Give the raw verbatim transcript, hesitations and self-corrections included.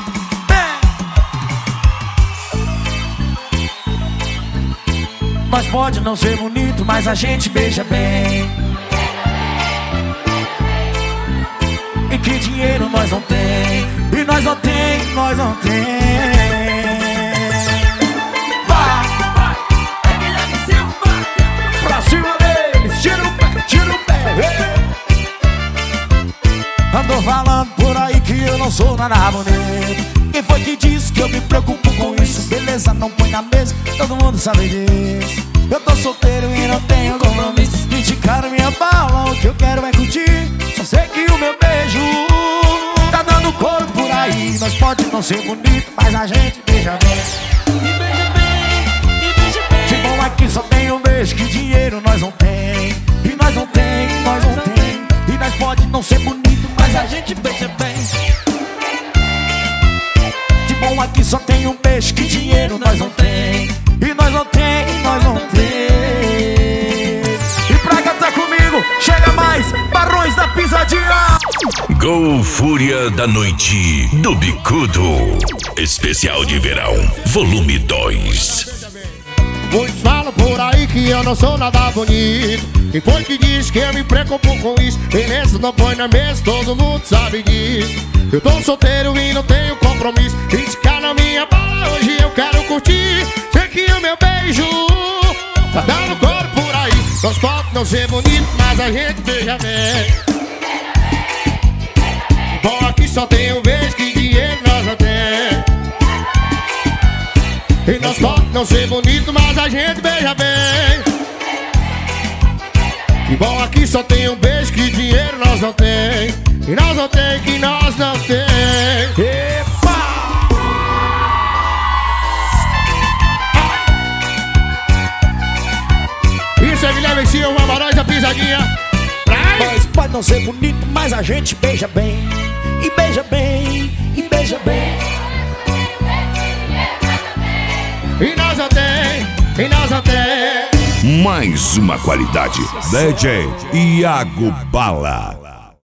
Nós pode não ser bonito, mas a gente beija bem. E que dinheiro nós não tem, e nós não tem, nós não tem. Vai, vai, é Guilherme Silva. Pra cima deles, tira o pé, tira o pé. Andou falando por aí que eu não sou nada bonito. Quem foi que disse que eu me preocupo com isso? Beleza, não põe na mesa, todo mundo sabe disso. Eu tô solteiro e não tenho compromisso. Criticaram minha bala, o que eu quero é curtir. Só sei que o meu beijo tá dando cor por aí. Nós pode não ser bonito, mas a gente beija bem. E beija bem, e beija bem. Se bom aqui só tem um beijo, que dinheiro nós não tem. E nós não tem, nós não tem. E nós pode não ser bonito, mas a gente beija bem. De bom aqui só tem um beijo, que dinheiro nós não tem. E nós não tem, nós não tem. E pra cantar comigo, chega mais, Barões da Pisadinha. Gol Fúria da Noite do Bicudo. Especial de verão, volume dois. Muitos falam por aí que eu não sou nada bonito. E foi que diz que eu me preocupo com isso. Beleza, não põe na mesa, todo mundo sabe disso. Eu tô solteiro e não tenho compromisso. Criticar na minha bala, hoje eu quero curtir. Sei que o meu beijo tá dando cor por aí. Nós podemos não ser bonito, mas a gente beija bem. Bom, aqui só tem um beijo, que dinheiro nós não tem. E nós podemos não ser bonito, mas a gente beija bem. E bom, aqui só tem um beijo, que dinheiro nós não tem. E nós não tem, que nós não tem. Epa! Isso é Guilherme Silva, Barões da Pisadinha. Nós pode não ser bonito, mas a gente beija bem. E beija bem, e beija bem. E nós não tem, e nós não tem. Mais uma qualidade. D J Iago Bala.